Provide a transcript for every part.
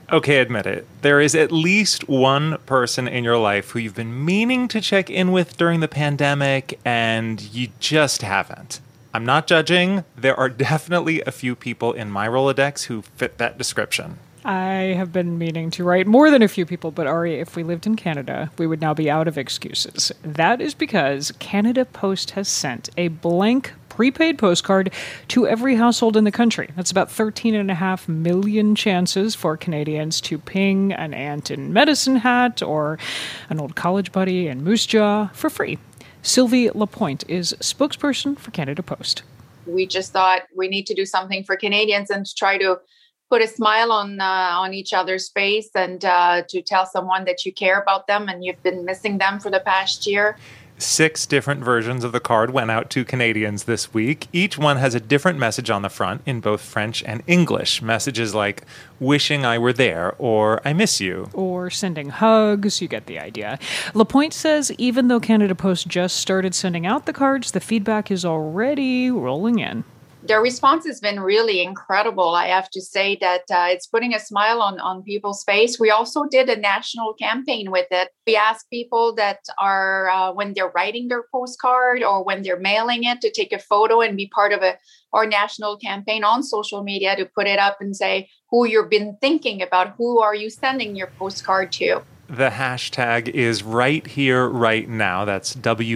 Okay, admit it. There is at least one person in your life who you've been meaning to check in with during the pandemic, and you just haven't. I'm not judging. There are definitely a few people in my Rolodex who fit that description. I have been meaning to write more than a few people, but Ari, if we lived in Canada, we would now be out of excuses. That is because Canada Post has sent a blank prepaid postcard to every household in the country. That's about 13.5 million chances for Canadians to ping an aunt in Medicine Hat or an old college buddy in Moose Jaw for free. Sylvie Lapointe is spokesperson for Canada Post. We just thought we need to do something for Canadians and to try to put a smile on each other's face and to tell someone that you care about them and you've been missing them for the past year. 6 different versions of the card went out to Canadians this week. Each one has a different message on the front in both French and English. Messages like, wishing I were there, or I miss you. Or sending hugs, you get the idea. Lapointe says even though Canada Post just started sending out the cards, the feedback is already rolling in. Their response has been really incredible. I have to say that it's putting a smile on people's face. We also did a national campaign with it. We asked people that are, when they're writing their postcard or when they're mailing it, to take a photo and be part of our national campaign on social media, to put it up and say who you've been thinking about, who are you sending your postcard to. The hashtag is Right Here, Right Now. That's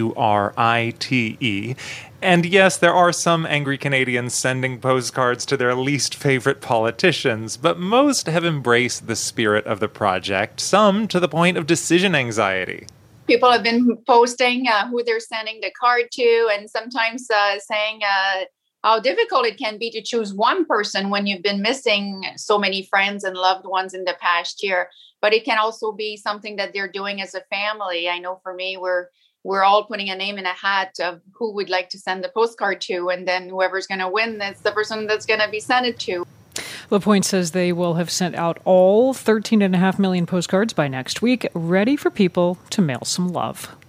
WRITE. And yes, there are some angry Canadians sending postcards to their least favorite politicians, but most have embraced the spirit of the project, some to the point of decision anxiety. People have been posting who they're sending the card to, and sometimes saying how difficult it can be to choose one person when you've been missing so many friends and loved ones in the past year. But it can also be something that they're doing as a family. I know for me, we're all putting a name in a hat of who we'd like to send the postcard to, and then whoever's going to win, that's the person that's going to be sent it to. Lapointe says they will have sent out all 13.5 million postcards by next week, ready for people to mail some love.